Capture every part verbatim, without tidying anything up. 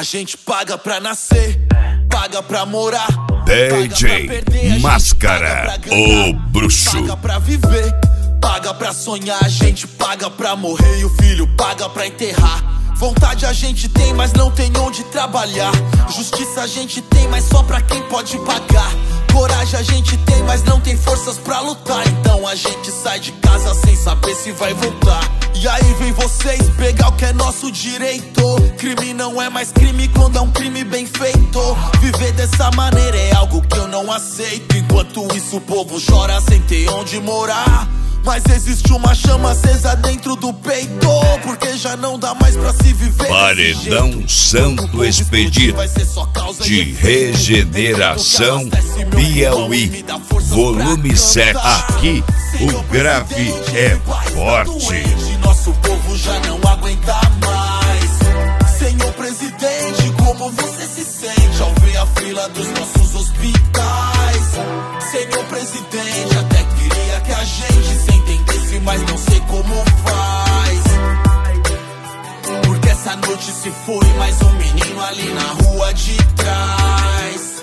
A gente paga pra nascer, paga pra morar, D J Máscara, o bruxo. paga pra viver, paga pra sonhar. A gente paga pra morrer e o filho paga pra enterrar. Vontade a gente tem, mas não tem onde trabalhar. Justiça a gente tem, mas só pra quem pode pagar. Coragem a gente tem, mas não tem forças pra lutar. Então a gente sai de casa sem saber se vai voltar. E aí vem vocês pegar o que é nosso direito. Crime não é mais crime quando é um crime bem feito. Viver dessa maneira é algo que eu não aceito. Enquanto isso o povo chora sem ter onde morar. Mas existe uma chama acesa dentro do peito, porque já não dá mais pra se viver. Paredão Santo Expedito de Regeneração Piauí, volume sete. Aqui o grave é forte. Nosso povo já não aguenta mais. Senhor presidente, como você se sente ao ver a fila dos nossos hospitais? Senhor presidente, até queria que a gente se entendesse, mas não sei como faz. Porque essa noite se foi mais um menino ali na rua de trás.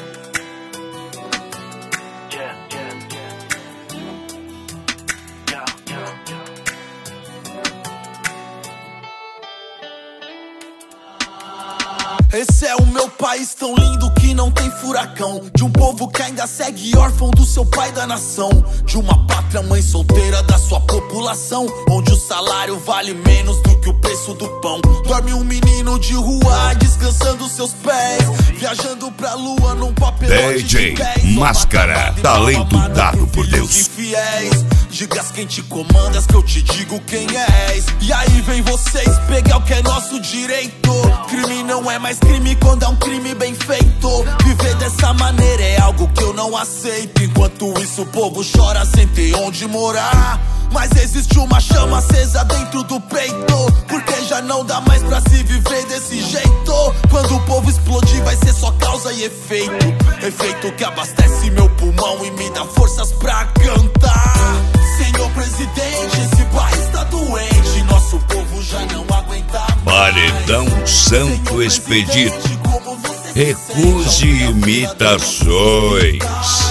Esse é o meu país tão lindo que não tem furacão. De um povo que ainda segue órfão do seu pai da nação. De uma pátria mãe solteira da sua população, onde o salário vale menos do que o preço do pão. Dorme um menino de rua descansando seus pés, viajando pra lua num papelote D J Máscara, talento dado por Deus. Infiéis, digas quem te comandas que eu te digo quem és. E aí vem vocês pegar o que é nosso direito. Crime não é mais crime quando é um crime bem feito. Viver dessa maneira é algo que eu não aceito. Enquanto isso o povo chora sem ter onde morar. Mas existe uma chama acesa dentro do peito, porque já não dá mais pra se viver desse jeito. Quando o povo explodir vai ser só causa e efeito. Efeito que abastece meu pulmão e me dá forças pra cantar. Senhor presidente, esse país tá doente. Nosso povo já não aguenta mais. Paredão Santo Expedito, recuse imitações.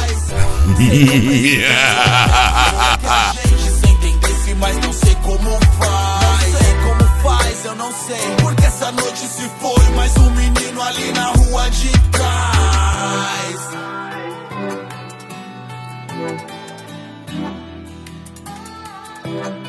Mas não sei como faz. Não sei como faz, eu não sei. Porque essa noite se foi mais um menino ali na rua de trás.